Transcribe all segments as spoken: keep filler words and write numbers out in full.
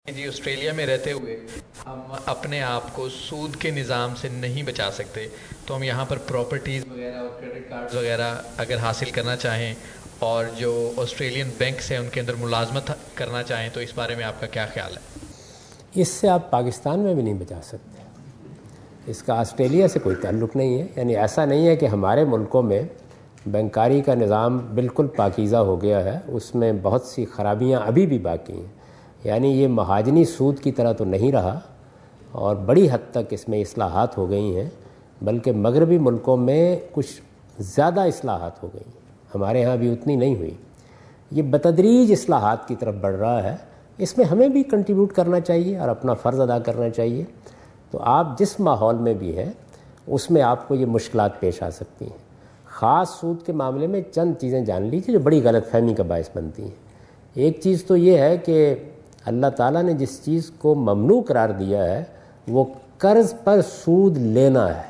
جی Australia میں رہتے ہوئے ہم اپنے آپ کو سود کے نظام سے نہیں بچا سکتے، تو ہم یہاں پر پراپرٹیز وغیرہ اور کریڈٹ کارڈز وغیرہ اگر حاصل کرنا چاہیں اور جو آسٹریلین بینکس ہیں ان کے اندر ملازمت کرنا چاہیں تو اس بارے میں آپ کا کیا خیال ہے؟ اس سے آپ پاکستان میں بھی نہیں بچا سکتے، اس کا آسٹریلیا سے کوئی تعلق نہیں ہے. یعنی ایسا نہیں ہے کہ ہمارے ملکوں میں بینکاری کا نظام بالکل پاکیزہ ہو گیا ہے، اس میں بہت سی خرابیاں ابھی بھی باقی ہیں. یعنی یہ مہاجنی سود کی طرح تو نہیں رہا اور بڑی حد تک اس میں اصلاحات ہو گئی ہیں، بلکہ مغربی ملکوں میں کچھ زیادہ اصلاحات ہو گئی ہیں، ہمارے ہاں بھی اتنی نہیں ہوئی. یہ بتدریج اصلاحات کی طرف بڑھ رہا ہے، اس میں ہمیں بھی کنٹریبیوٹ کرنا چاہیے اور اپنا فرض ادا کرنا چاہیے. تو آپ جس ماحول میں بھی ہیں اس میں آپ کو یہ مشکلات پیش آ سکتی ہیں. خاص سود کے معاملے میں چند چیزیں جان لیجیے جو بڑی غلط فہمی کا باعث بنتی ہیں. ایک چیز تو یہ ہے کہ اللہ تعالیٰ نے جس چیز کو ممنوع قرار دیا ہے وہ قرض پر سود لینا ہے.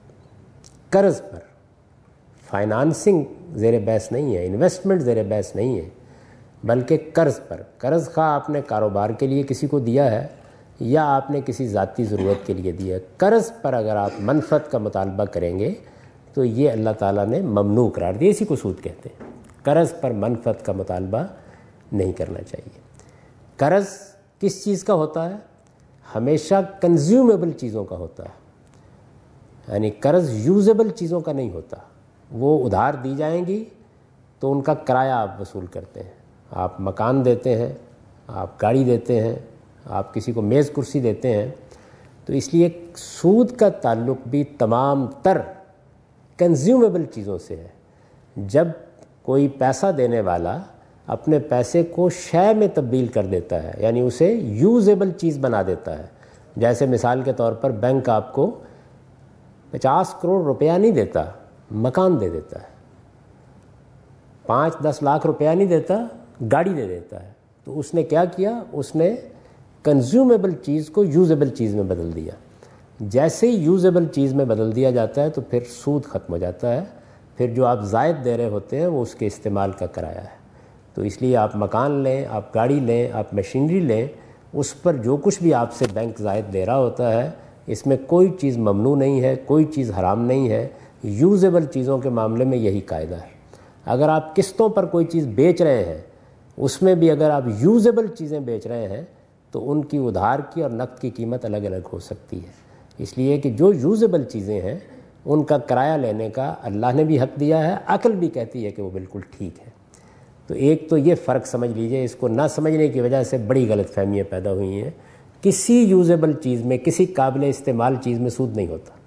قرض پر فائنانسنگ زیر بحث نہیں ہے، انویسٹمنٹ زیر بحث نہیں ہے، بلکہ قرض پر. قرض خواہ آپ نے کاروبار کے لیے کسی کو دیا ہے یا آپ نے کسی ذاتی ضرورت کے لیے دیا ہے، قرض پر اگر آپ منفعت کا مطالبہ کریں گے تو یہ اللہ تعالیٰ نے ممنوع قرار دیا. اسی کو سود کہتے ہیں. قرض پر منفعت کا مطالبہ نہیں کرنا چاہیے. قرض کس چیز کا ہوتا ہے؟ ہمیشہ کنزیومیبل چیزوں کا ہوتا ہے، یعنی قرض یوزیبل چیزوں کا نہیں ہوتا. وہ ادھار دی جائیں گی تو ان کا کرایہ آپ وصول کرتے ہیں. آپ مکان دیتے ہیں، آپ گاڑی دیتے ہیں، آپ کسی کو میز کرسی دیتے ہیں. تو اس لیے سود کا تعلق بھی تمام تر کنزیومیبل چیزوں سے ہے. جب کوئی پیسہ دینے والا اپنے پیسے کو شے میں تبدیل کر دیتا ہے، یعنی اسے یوزیبل چیز بنا دیتا ہے. جیسے مثال کے طور پر بینک آپ کو پچاس کروڑ روپیہ نہیں دیتا، مکان دے دیتا ہے. پانچ دس لاکھ روپیہ نہیں دیتا، گاڑی دے دیتا ہے. تو اس نے کیا کیا؟ اس نے کنزیومیبل چیز کو یوزیبل چیز میں بدل دیا. جیسے ہی یوزیبل چیز میں بدل دیا جاتا ہے تو پھر سود ختم ہو جاتا ہے. پھر جو آپ زائد دے رہے ہوتے ہیں وہ اس کے استعمال کا کرایہ ہے. تو اس لیے آپ مکان لیں، آپ گاڑی لیں، آپ مشینری لیں، اس پر جو کچھ بھی آپ سے بینک زائد دے رہا ہوتا ہے اس میں کوئی چیز ممنوع نہیں ہے، کوئی چیز حرام نہیں ہے. یوزیبل چیزوں کے معاملے میں یہی قاعدہ ہے. اگر آپ قسطوں پر کوئی چیز بیچ رہے ہیں اس میں بھی اگر آپ یوزیبل چیزیں بیچ رہے ہیں تو ان کی ادھار کی اور نقد کی قیمت الگ الگ ہو سکتی ہے. اس لیے کہ جو یوزیبل چیزیں ہیں ان کا کرایہ لینے کا اللہ نے بھی حق دیا ہے، عقل بھی کہتی ہے کہ وہ بالکل ٹھیک ہے. تو ایک تو یہ فرق سمجھ لیجئے. اس کو نہ سمجھنے کی وجہ سے بڑی غلط فہمیاں پیدا ہوئی ہیں. کسی یوزیبل چیز میں، کسی قابل استعمال چیز میں سود نہیں ہوتا.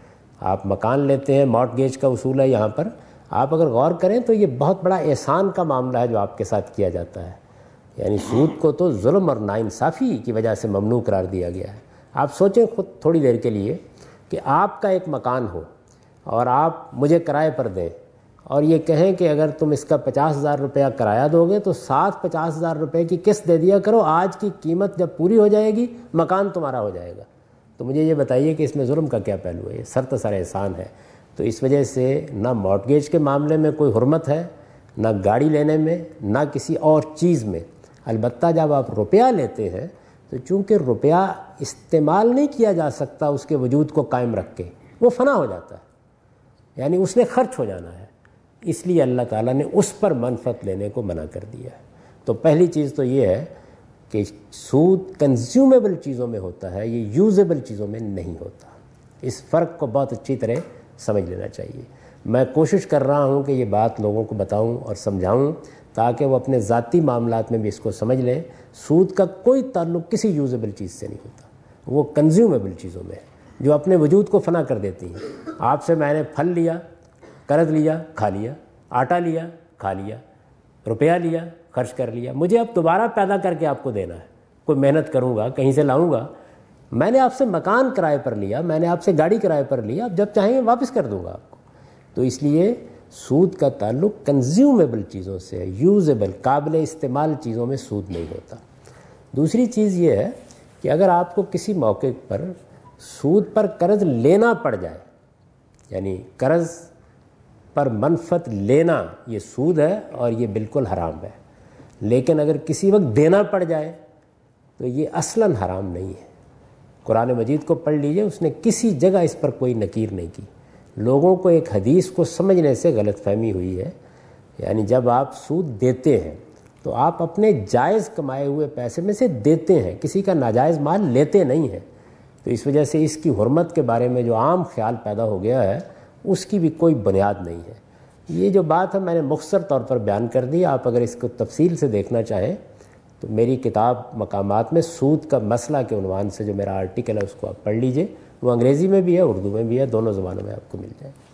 آپ مکان لیتے ہیں، مارٹگیج کا اصول ہے یہاں پر. آپ اگر غور کریں تو یہ بہت بڑا احسان کا معاملہ ہے جو آپ کے ساتھ کیا جاتا ہے. یعنی سود کو تو ظلم اور ناانصافی کی وجہ سے ممنوع قرار دیا گیا ہے. آپ سوچیں خود تھوڑی دیر کے لیے کہ آپ کا ایک مکان ہو اور آپ مجھے کرائے پر دیں اور یہ کہیں کہ اگر تم اس کا پچاس ہزار روپیہ کرایہ دو گے تو ساتھ پچاس ہزار روپے کی قسط دے دیا کرو، آج کی قیمت جب پوری ہو جائے گی مکان تمہارا ہو جائے گا. تو مجھے یہ بتائیے کہ اس میں ظلم کا کیا پہلو ہے؟ یہ سر تسر احسان ہے. تو اس وجہ سے نہ مارٹگیج کے معاملے میں کوئی حرمت ہے، نہ گاڑی لینے میں، نہ کسی اور چیز میں. البتہ جب آپ روپیہ لیتے ہیں تو چونکہ روپیہ استعمال نہیں کیا جا سکتا اس کے وجود کو قائم رکھ کے، وہ فنا ہو جاتا ہے، یعنی اس نے خرچ ہو جانا ہے. اس لیے اللہ تعالیٰ نے اس پر منفعت لینے کو منع کر دیا ہے. تو پہلی چیز تو یہ ہے کہ سود کنزیومیبل چیزوں میں ہوتا ہے، یہ یوزیبل چیزوں میں نہیں ہوتا. اس فرق کو بہت اچھی طرح سمجھ لینا چاہیے. میں کوشش کر رہا ہوں کہ یہ بات لوگوں کو بتاؤں اور سمجھاؤں تاکہ وہ اپنے ذاتی معاملات میں بھی اس کو سمجھ لیں. سود کا کوئی تعلق کسی یوزیبل چیز سے نہیں ہوتا، وہ کنزیومیبل چیزوں میں ہے جو اپنے وجود کو فنا کر دیتی ہیں. آپ سے میں نے پھل لیا، قرض لیا، کھا لیا، آٹا لیا، کھا لیا، روپیہ لیا، خرچ کر لیا. مجھے اب دوبارہ پیدا کر کے آپ کو دینا ہے. کوئی محنت کروں گا، کہیں سے لاؤں گا. میں نے آپ سے مکان کرائے پر لیا، میں نے آپ سے گاڑی کرائے پر لیا، اب جب چاہیں گے واپس کر دوں گا آپ کو. تو اس لیے سود کا تعلق کنزیومیبل چیزوں سے ہے، یوزیبل قابل استعمال چیزوں میں سود نہیں ہوتا. دوسری چیز یہ ہے کہ اگر آپ کو کسی موقع پر سود پر قرض لینا پڑ جائے، یعنی قرض پر منفعت لینا یہ سود ہے اور یہ بالکل حرام ہے. لیکن اگر کسی وقت دینا پڑ جائے تو یہ اصلاً حرام نہیں ہے۔ قرآن مجید کو پڑھ لیجئے، اس نے کسی جگہ اس پر کوئی نکیر نہیں کی۔ لوگوں کو ایک حدیث کو سمجھنے سے غلط فہمی ہوئی ہے، یعنی جب آپ سود دیتے ہیں تو آپ اپنے جائز کمائے ہوئے پیسے میں سے دیتے ہیں، کسی کا ناجائز مال لیتے نہیں ہیں۔ تو اس وجہ سے اس کی حرمت کے بارے میں جو عام خیال پیدا ہو گیا ہے اس کی بھی کوئی بنیاد نہیں ہے۔ یہ جو بات ہے میں نے مختصر طور پر بیان کر دی، آپ اگر اس کو تفصیل سے دیکھنا چاہیں تو میری کتاب مقامات میں سود کا مسئلہ کے عنوان سے جو میرا آرٹیکل ہے اس کو آپ پڑھ لیجئے، وہ انگریزی میں بھی ہے، اردو میں بھی ہے، دونوں زبانوں میں آپ کو مل جائے۔